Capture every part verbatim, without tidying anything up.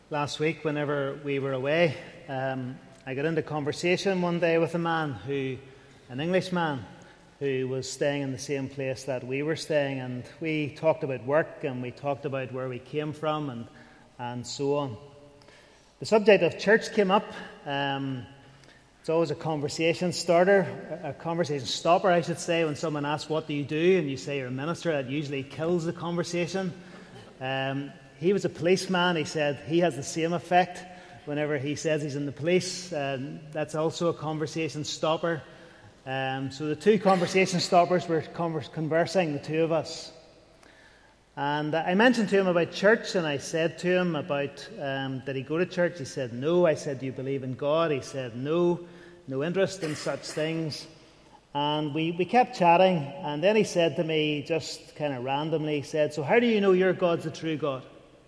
Last week, whenever we were away, um, I got into conversation one day with a man who, an Englishman, who was staying in the same place that we were staying, and we talked about work and we talked about where we came from and and so on. The subject of church came up. Um, it's always a conversation starter, a conversation stopper, I should say, when someone asks, "What do you do?" and you say you're a minister. That usually kills the conversation. Um, He was a policeman. He said he has the same effect whenever he says he's in the police. Um, that's also a conversation stopper. Um, so the two conversation stoppers were converse, conversing, the two of us. And I mentioned to him about church, and I said to him about, um, did he go to church? He said no. I said, do you believe in God? He said no, no interest in such things. And we, we kept chatting, and then he said to me, just kind of randomly, he said, so how do you know your God's the true God?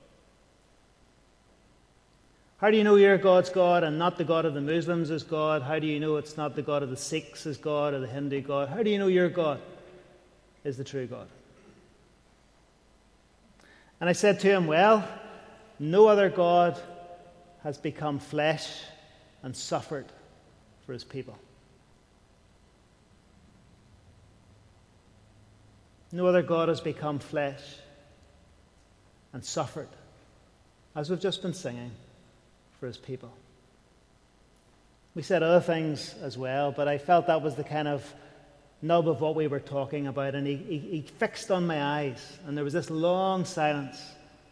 How do you know your God's God and not the God of the Muslims is God? How do you know it's not the God of the Sikhs is God or the Hindu God? How do you know your God is the true God? And I said to him, well, no other God has become flesh and suffered for his people. No other God has become flesh and suffered, as we've just been singing, for his people. We said other things as well, but I felt that was the kind of nub of what we were talking about, and he, he, he fixed on my eyes, and there was this long silence,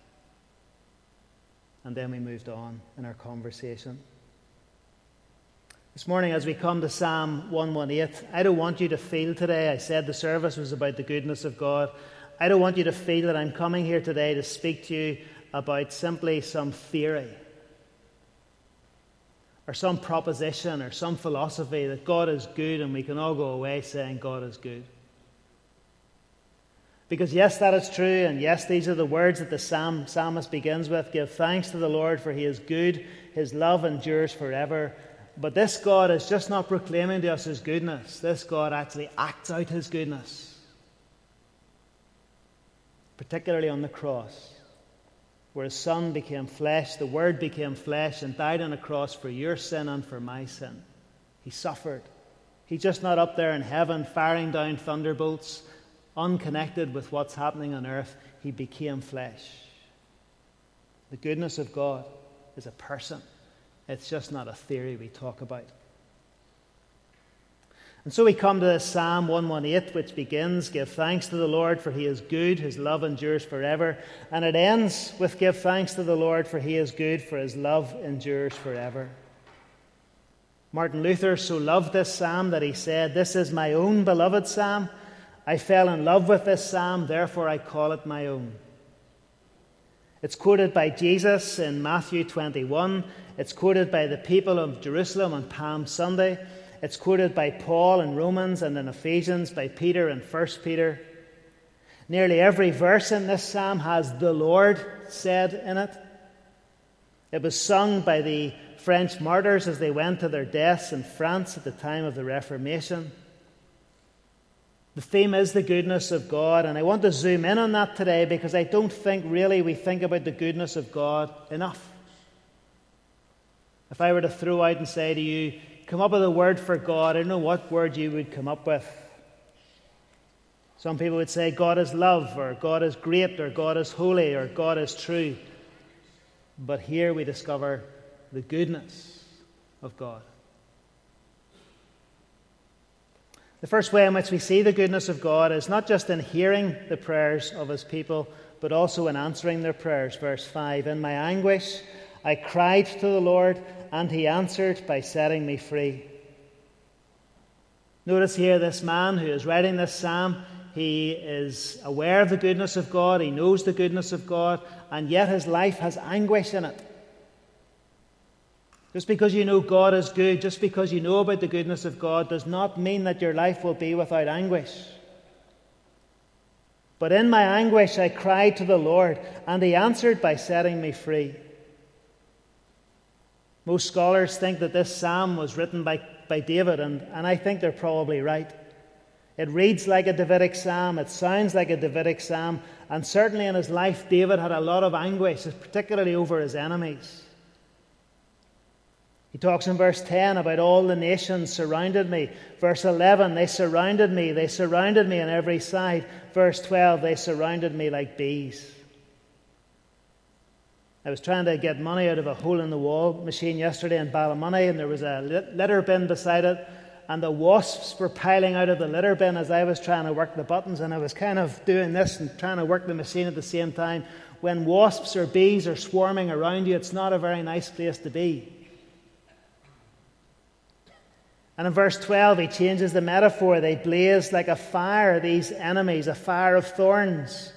and then we moved on in our conversation. This morning, as we come to Psalm one eighteen, I don't want you to feel today, I said the service was about the goodness of God, I don't want you to feel that I'm coming here today to speak to you about simply some theory or some proposition or some philosophy that God is good and we can all go away saying God is good. Because yes, that is true, and yes, these are the words that the psalm, psalmist begins with. Give thanks to the Lord, for he is good, his love endures forever. But this God is just not proclaiming to us his goodness. This God actually acts out his goodness, particularly on the cross, where his Son became flesh, the Word became flesh and died on a cross for your sin and for my sin. He suffered. He's just not up there in heaven firing down thunderbolts, unconnected with what's happening on earth. He became flesh. The goodness of God is a person. It's just not a theory we talk about. And so we come to Psalm one eighteen, which begins, give thanks to the Lord, for he is good, his love endures forever. And it ends with, give thanks to the Lord, for he is good, for his love endures forever. Martin Luther so loved this psalm that he said, this is my own beloved psalm. I fell in love with this psalm, therefore I call it my own. It's quoted by Jesus in Matthew twenty-one. It's quoted by the people of Jerusalem on Palm Sunday. It's quoted by Paul in Romans and in Ephesians, by Peter in First Peter. Nearly every verse in this psalm has the Lord said in it. It was sung by the French martyrs as they went to their deaths in France at the time of the Reformation. The theme is the goodness of God, and I want to zoom in on that today because I don't think really we think about the goodness of God enough. If I were to throw out and say to you, come up with a word for God, I don't know what word you would come up with. Some people would say God is love, or God is great, or God is holy, or God is true. But here we discover the goodness of God. The first way in which we see the goodness of God is not just in hearing the prayers of his people, but also in answering their prayers. Verse five, in my anguish I cried to the Lord, and he answered by setting me free. Notice here this man who is writing this psalm, he is aware of the goodness of God, he knows the goodness of God, and yet his life has anguish in it. Just because you know God is good, just because you know about the goodness of God, does not mean that your life will be without anguish. But in my anguish I cried to the Lord, and he answered by setting me free. Most scholars think that this psalm was written by, by David, and, and I think they're probably right. It reads like a Davidic psalm, it sounds like a Davidic psalm, And certainly in his life, David had a lot of anguish, particularly over his enemies. He talks in verse ten about all the nations surrounded me. Verse eleven, they surrounded me. They surrounded me on every side. Verse twelve, they surrounded me like bees. I was trying to get money out of a hole-in-the-wall machine yesterday in Ballymoney, and there was a litter bin beside it, and the wasps were piling out of the litter bin as I was trying to work the buttons, and I was kind of doing this and trying to work the machine at the same time. When wasps or bees are swarming around you, it's not a very nice place to be. And in verse twelve, he changes the metaphor. They blaze like a fire, these enemies, a fire of thorns.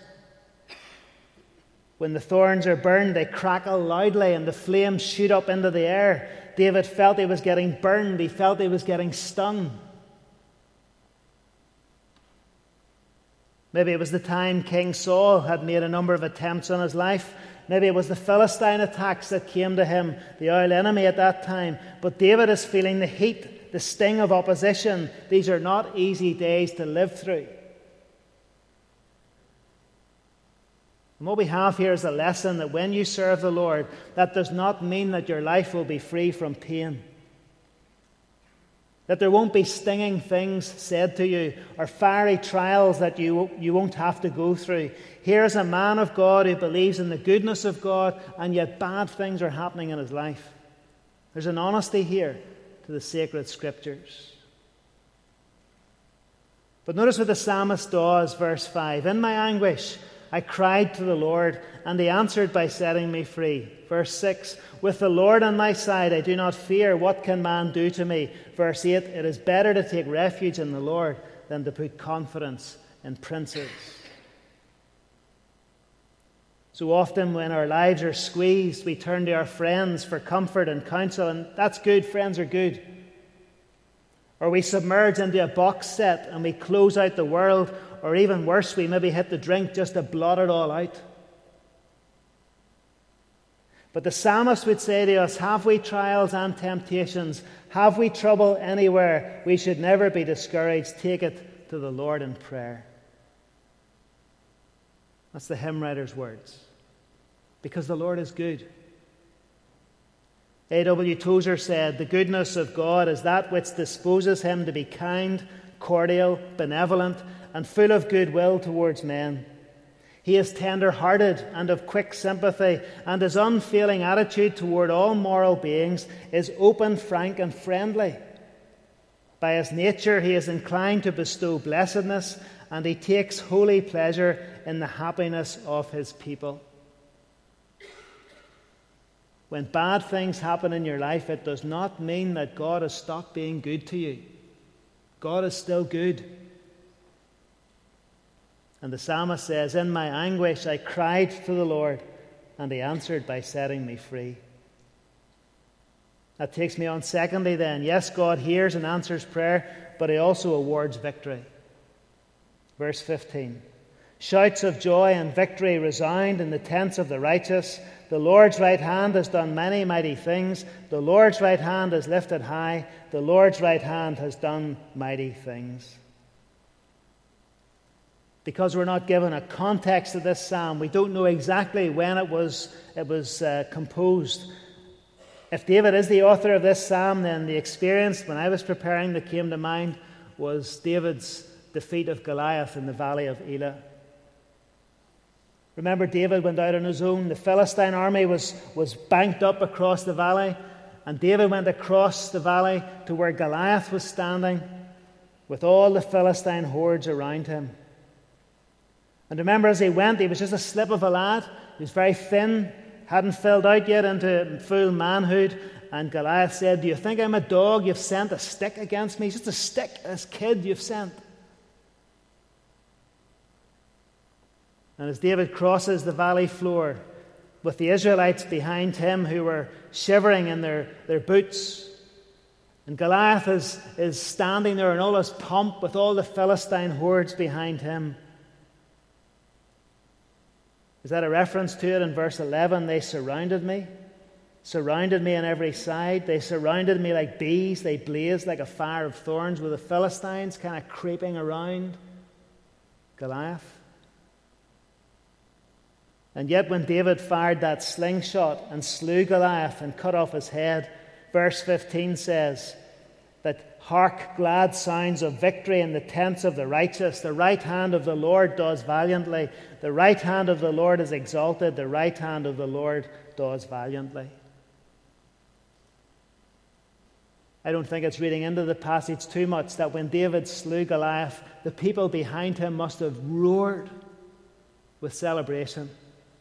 When the thorns are burned, they crackle loudly and the flames shoot up into the air. David felt he was getting burned. He felt he was getting stung. Maybe it was the time King Saul had made a number of attempts on his life. Maybe it was the Philistine attacks that came to him, the old enemy at that time. But David is feeling the heat, the sting of opposition. These are not easy days to live through. And what we have here is a lesson that when you serve the Lord, that does not mean that your life will be free from pain. That there won't be stinging things said to you or fiery trials that you, you won't have to go through. Here's a man of God who believes in the goodness of God, and yet bad things are happening in his life. There's an honesty here to the sacred scriptures. But notice what the psalmist does, verse five. In my anguish, I cried to the Lord, and he answered by setting me free. Verse six, with the Lord on my side, I do not fear. What can man do to me? Verse eight, it is better to take refuge in the Lord than to put confidence in princes. So often when our lives are squeezed, we turn to our friends for comfort and counsel, and that's good. Friends are good. Or we submerge into a box set and we close out the world, or even worse, we maybe hit the drink just to blot it all out. But the psalmist would say to us, have we trials and temptations? Have we trouble anywhere? We should never be discouraged. Take it to the Lord in prayer. That's the hymn writer's words. Because the Lord is good. A W Tozer said, the goodness of God is that which disposes him to be kind, cordial, benevolent, and full of goodwill towards men. He is tender-hearted and of quick sympathy, and his unfailing attitude toward all moral beings is open, frank, and friendly. By his nature, he is inclined to bestow blessedness, and he takes holy pleasure in the happiness of his people. When bad things happen in your life, it does not mean that God has stopped being good to you. God is still good. And the psalmist says, in my anguish I cried to the Lord, and he answered by setting me free. That takes me on secondly then. Yes, God hears and answers prayer, but he also awards victory. Verse fifteen. Shouts of joy and victory resound in the tents of the righteous. The Lord's right hand has done many mighty things. The Lord's right hand is lifted high. The Lord's right hand has done mighty things. Because we're not given a context of this psalm, we don't know exactly when it was, it was uh, composed. If David is the author of this psalm, then the experience when I was preparing that came to mind was David's defeat of Goliath in the valley of Elah. Remember, David went out on his own. The Philistine army was, was banked up across the valley, and David went across the valley to where Goliath was standing with all the Philistine hordes around him. And remember, as he went, he was just a slip of a lad. He was very thin, hadn't filled out yet into full manhood. And Goliath said, do you think I'm a dog? You've sent a stick against me. It's just a stick, this kid you've sent. And as David crosses the valley floor with the Israelites behind him who were shivering in their, their boots, and Goliath is, is standing there in all his pomp with all the Philistine hordes behind him. Is that a reference to it in verse eleven? They surrounded me, surrounded me on every side. They surrounded me like bees. They blazed like a fire of thorns, with the Philistines kind of creeping around Goliath. And yet when David fired that slingshot and slew Goliath and cut off his head, verse fifteen says that, "Hark, glad sounds of victory in the tents of the righteous. The right hand of the Lord does valiantly. The right hand of the Lord is exalted. The right hand of the Lord does valiantly." I don't think it's reading into the passage too much that when David slew Goliath, the people behind him must have roared with celebration.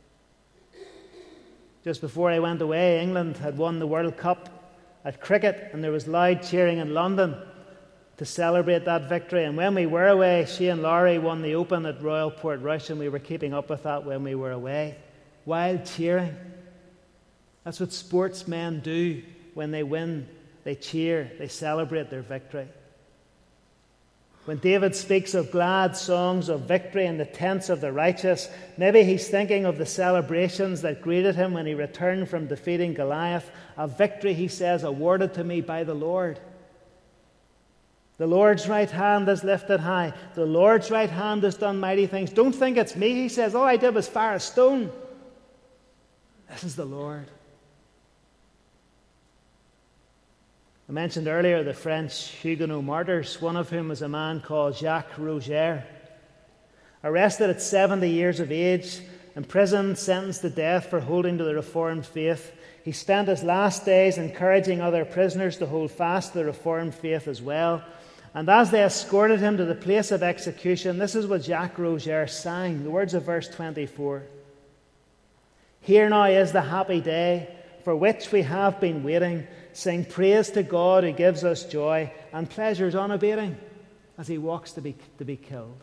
Just before I went away, England had won the World Cup at cricket, and there was loud cheering in London to celebrate that victory. And when we were away, Shane Lowry won the Open at Royal Portrush, and we were keeping up with that when we were away. Wild cheering. That's what sportsmen do when they win. They cheer, they celebrate their victory. When David speaks of glad songs of victory in the tents of the righteous, maybe he's thinking of the celebrations that greeted him when he returned from defeating Goliath, a victory, he says, awarded to me by the Lord. The Lord's right hand is lifted high. The Lord's right hand has done mighty things. Don't think it's me, he says. All I did was fire a stone. This is the Lord. I mentioned earlier the French Huguenot martyrs, one of whom was a man called Jacques Rougier. Arrested at seventy years of age, imprisoned, sentenced to death for holding to the Reformed faith, he spent his last days encouraging other prisoners to hold fast to the Reformed faith as well. And as they escorted him to the place of execution, this is what Jacques Rougier sang, the words of verse twenty-four. "Here now is the happy day for which we have been waiting. Sing praise to God who gives us joy and pleasures unabating," as he walks to be, to be killed.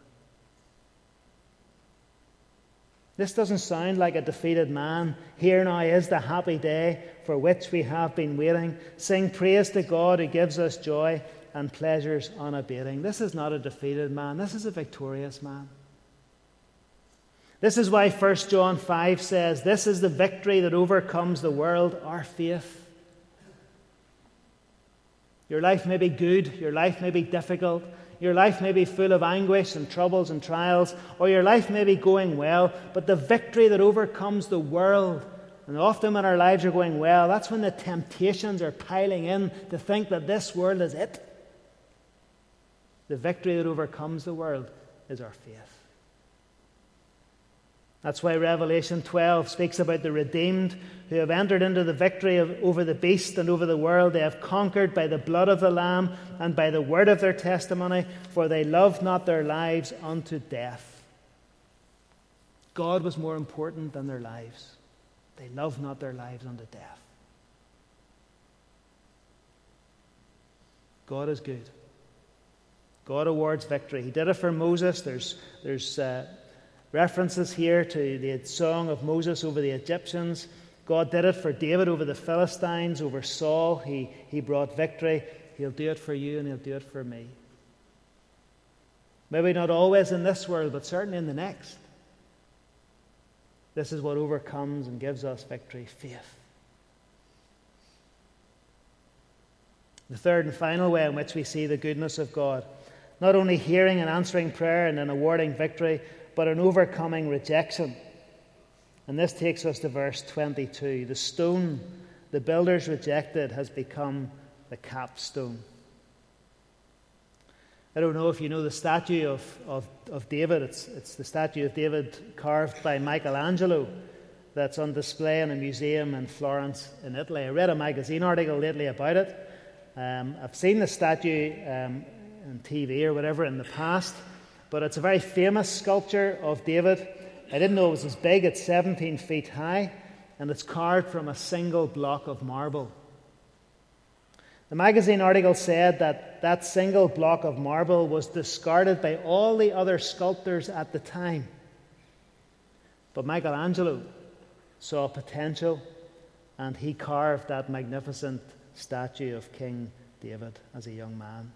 This doesn't sound like a defeated man. Here now is the happy day for which we have been waiting. Sing praise to God who gives us joy and pleasures unabating. This is not a defeated man. This is a victorious man. This is why First John five says, "This is the victory that overcomes the world, our faith." Your life may be good, your life may be difficult, your life may be full of anguish and troubles and trials, or your life may be going well, but the victory that overcomes the world, and often when our lives are going well, that's when the temptations are piling in to think that this world is it. The victory that overcomes the world is our faith. That's why Revelation twelve speaks about the redeemed who have entered into the victory of, over the beast and over the world. They have conquered by the blood of the Lamb and by the word of their testimony, for they loved not their lives unto death. God was more important than their lives. They loved not their lives unto death. God is good. God awards victory. He did it for Moses. There's, there's uh, references here to the song of Moses over the Egyptians. God did it for David over the Philistines, over Saul. He, he brought victory. He'll do it for you and he'll do it for me. Maybe not always in this world, but certainly in the next. This is what overcomes and gives us victory, faith. The third and final way in which we see the goodness of God, not only hearing and answering prayer and then awarding victory, but an overcoming rejection. And this takes us to verse twenty-two. The stone the builders rejected has become the capstone. I don't know if you know the statue of, of, of David. It's, it's the statue of David carved by Michelangelo that's on display in a museum in Florence in Italy. I read a magazine article lately about it. Um, I've seen the statue um, on T V or whatever in the past, but it's a very famous sculpture of David. I didn't know it was as big. It's seventeen feet high, and it's carved from a single block of marble. The magazine article said that that single block of marble was discarded by all the other sculptors at the time. But Michelangelo saw potential, and he carved that magnificent statue of King David as a young man.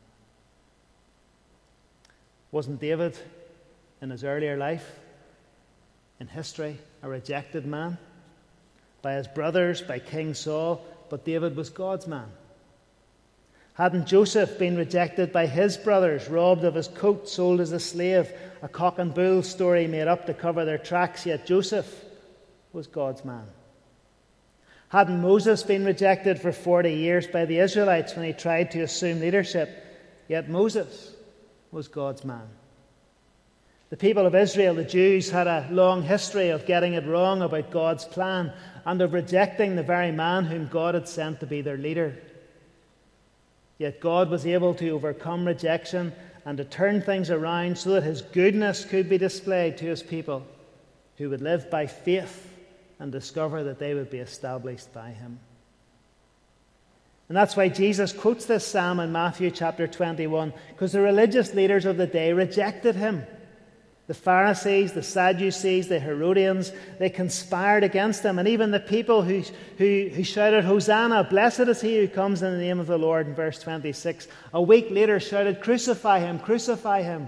Wasn't David, in his earlier life, in history, a rejected man? By his brothers, by King Saul, but David was God's man. Hadn't Joseph been rejected by his brothers, robbed of his coat, sold as a slave, a cock and bull story made up to cover their tracks, yet Joseph was God's man. Hadn't Moses been rejected for forty years by the Israelites when he tried to assume leadership? Yet Moses was God's man. The people of Israel, the Jews, had a long history of getting it wrong about God's plan and of rejecting the very man whom God had sent to be their leader. Yet God was able to overcome rejection and to turn things around so that his goodness could be displayed to his people, who would live by faith and discover that they would be established by him. And that's why Jesus quotes this psalm in Matthew chapter twenty-one, because the religious leaders of the day rejected him. The Pharisees, the Sadducees, the Herodians, they conspired against him. And even the people who, who, who shouted, "Hosanna, blessed is he who comes in the name of the Lord," in verse twenty-six, a week later shouted, "Crucify him, crucify him."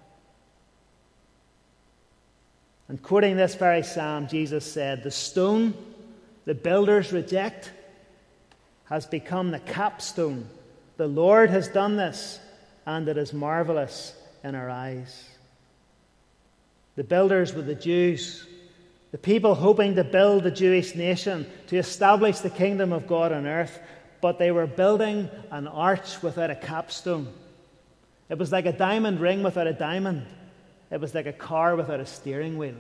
And quoting this very psalm, Jesus said, "The stone the builders reject has become the capstone. The Lord has done this, and it is marvelous in our eyes." The builders were the Jews, the people hoping to build the Jewish nation, to establish the kingdom of God on earth, but they were building an arch without a capstone. It was like a diamond ring without a diamond. It was like a car without a steering wheel.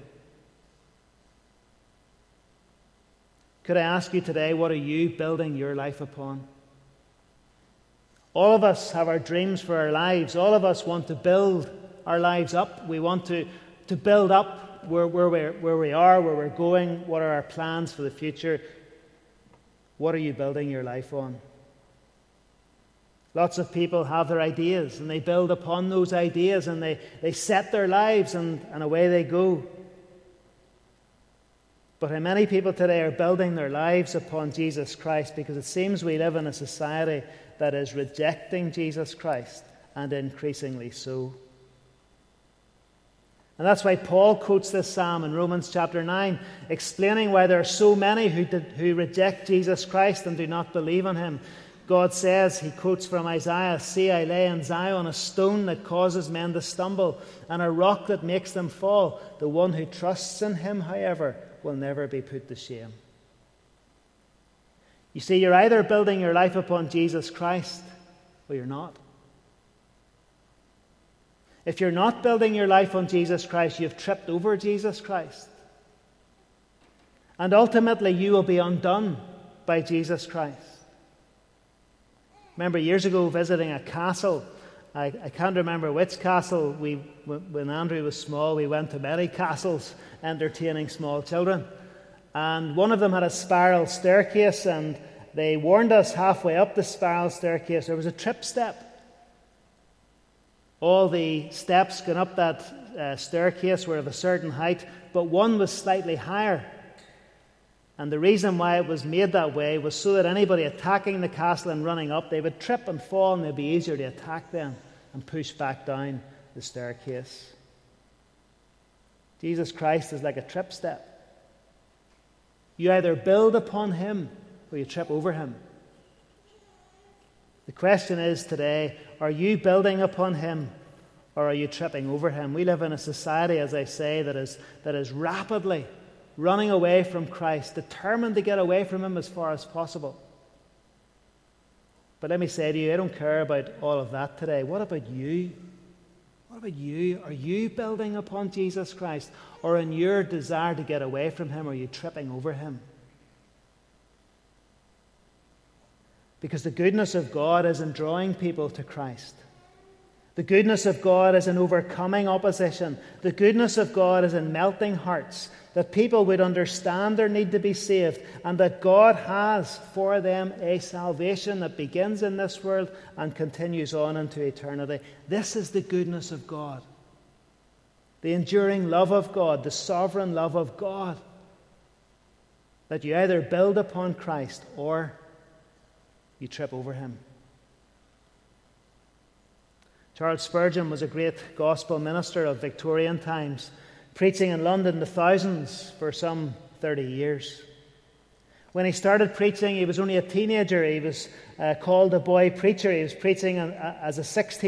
Could I ask you today, what are you building your life upon? All of us have our dreams for our lives. All of us want to build our lives up. We want to, to build up where, where, we're, where we are, where we're going. What are our plans for the future? What are you building your life on? Lots of people have their ideas, and they build upon those ideas, and they, they set their lives, and, and away they go. But how many people today are building their lives upon Jesus Christ, because it seems we live in a society that is rejecting Jesus Christ, and increasingly so. And that's why Paul quotes this psalm in Romans chapter nine, explaining why there are so many who, did, who reject Jesus Christ and do not believe in him. God says, he quotes from Isaiah, "See, I lay in Zion a stone that causes men to stumble, and a rock that makes them fall. The one who trusts in him, however, will never be put to shame." You see, you're either building your life upon Jesus Christ, or you're not. If you're not building your life on Jesus Christ, you've tripped over Jesus Christ. And ultimately, you will be undone by Jesus Christ. Remember years ago visiting a castle. I, I can't remember which castle. We, when Andrew was small, we went to many castles entertaining small children. And one of them had a spiral staircase, and they warned us halfway up the spiral staircase there was a trip step. All the steps going up that uh, staircase were of a certain height, but one was slightly higher. And the reason why it was made that way was so that anybody attacking the castle and running up, they would trip and fall, and it would be easier to attack them and push back down the staircase. Jesus Christ is like a trip step. You either build upon him or you trip over him. The question is today, are you building upon him or are you tripping over him? We live in a society, as I say, that is, that is rapidly running away from Christ, determined to get away from him as far as possible. But let me say to you, I don't care about all of that today. What about you? What about you? Are you building upon Jesus Christ? Or in your desire to get away from him, are you tripping over him? Because the goodness of God is in drawing people to Christ. The goodness of God is in overcoming opposition. The goodness of God is in melting hearts, that people would understand their need to be saved, and that God has for them a salvation that begins in this world and continues on into eternity. This is the goodness of God. The enduring love of God, the sovereign love of God. That you either build upon Christ or you trip over him. Charles Spurgeon was a great gospel minister of Victorian times, preaching in London to thousands for some thirty years. When he started preaching, he was only a teenager. He was uh, called a boy preacher. He was preaching as a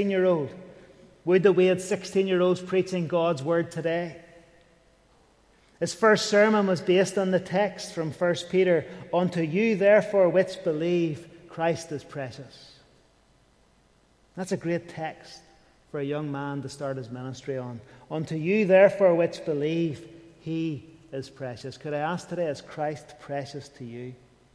sixteen-year-old. Would that we had sixteen-year-olds preaching God's word today. His first sermon was based on the text from First Peter, "Unto you therefore which believe, Christ is precious." That's a great text for a young man to start his ministry on. "Unto you therefore which believe, he is precious." Could I ask today, is Christ precious to you?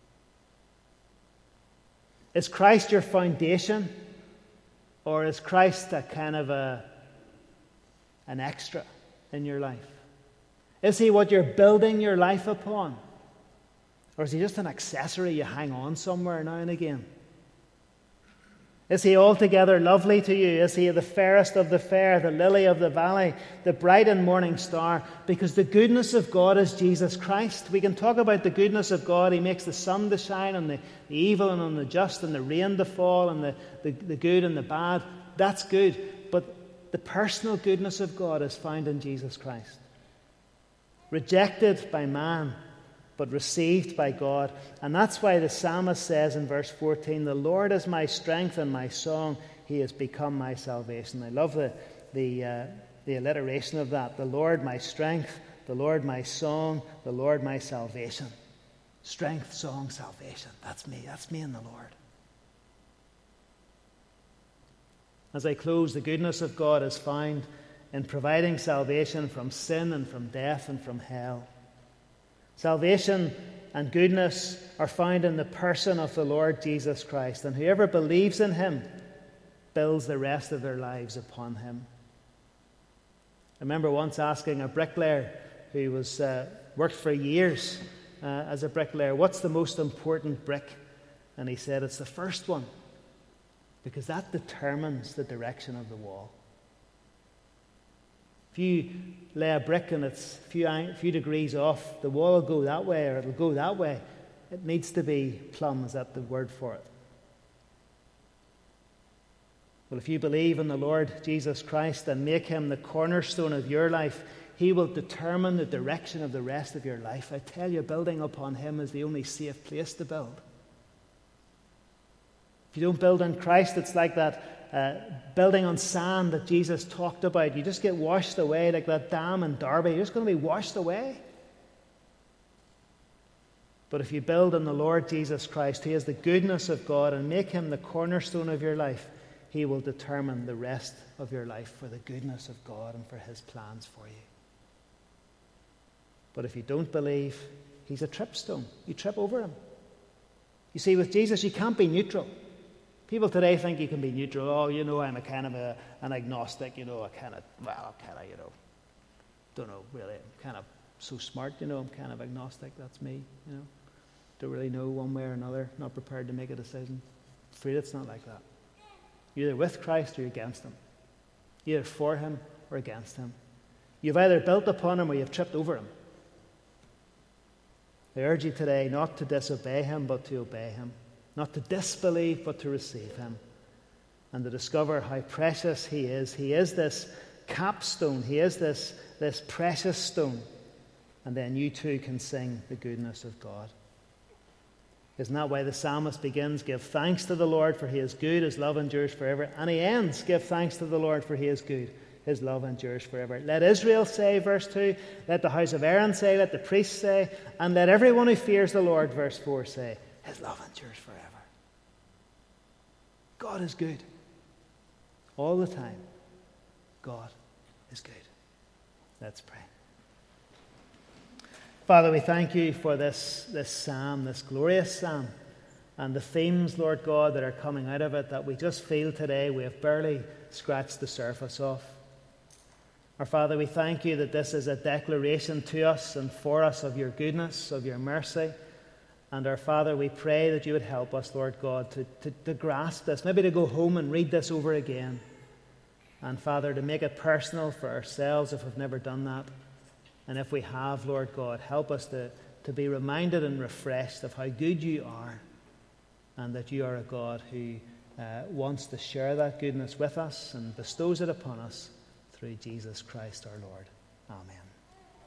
Is Christ your foundation? Or is Christ a kind of a, an extra in your life? Is he what you're building your life upon? Or is he just an accessory you hang on somewhere now and again? Is he altogether lovely to you? Is he the fairest of the fair, the lily of the valley, the bright and morning star? Because the goodness of God is Jesus Christ. We can talk about the goodness of God. He makes the sun to shine on the, the evil and on the just, and the rain to fall, and the, the, the good and the bad. That's good. But the personal goodness of God is found in Jesus Christ. Rejected by man, but received by God. And that's why the psalmist says in verse fourteen, "The Lord is my strength and my song. He has become my salvation." I love the, the, uh, the alliteration of that. The Lord my strength, the Lord my song, the Lord my salvation. Strength, song, salvation. That's me. That's me in the Lord. As I close, the goodness of God is found in providing salvation from sin and from death and from hell. Salvation and goodness are found in the person of the Lord Jesus Christ, and whoever believes in him builds the rest of their lives upon him. I remember once asking a bricklayer who was uh, worked for years uh, as a bricklayer, "What's the most important brick?" And he said, "It's the first one, because that determines the direction of the wall." If you lay a brick and it's a few, a few degrees off, the wall will go that way or it'll go that way. It needs to be plumb. Is that the word for it? Well, if you believe in the Lord Jesus Christ and make him the cornerstone of your life, he will determine the direction of the rest of your life. I tell you, building upon him is the only safe place to build. If you don't build on Christ, it's like that Uh, building on sand that Jesus talked about. You just get washed away like that dam in Derby. You're just going to be washed away. But if you build on the Lord Jesus Christ, he is the goodness of God, and make him the cornerstone of your life, he will determine the rest of your life for the goodness of God and for his plans for you. But if you don't believe, he's a tripstone. You trip over him. You see, with Jesus, you can't be neutral. People today think you can be neutral. Oh, you know, I'm a kind of a, an agnostic, you know, a kind of, well, kind of, you know, don't know, really. I'm kind of so smart, you know, I'm kind of agnostic. That's me, you know. Don't really know one way or another. Not prepared to make a decision. I'm afraid it's not like that. You're either with Christ or you're against him. You're either for him or against him. You've either built upon him or you've tripped over him. I urge you today not to disobey him, but to obey him. Not to disbelieve, but to receive him. And to discover how precious he is. He is this capstone. He is this, this precious stone. And then you too can sing the goodness of God. Isn't that why the psalmist begins, "Give thanks to the Lord, for he is good, his love endures forever." And he ends, "Give thanks to the Lord, for he is good, his love endures forever." Let Israel say, verse two. Let the house of Aaron say, let the priests say, and let everyone who fears the Lord, verse four, say, his love endures forever. God is good. All the time, God is good. Let's pray. Father, we thank you for this, this psalm, this glorious psalm, and the themes, Lord God, that are coming out of it that we just feel today we have barely scratched the surface of. Our Father, we thank you that this is a declaration to us and for us of your goodness, of your mercy. And our Father, we pray that you would help us, Lord God, to, to, to grasp this, maybe to go home and read this over again. And Father, to make it personal for ourselves if we've never done that. And if we have, Lord God, help us to, to be reminded and refreshed of how good you are, and that you are a God who uh, wants to share that goodness with us and bestows it upon us through Jesus Christ our Lord. Amen.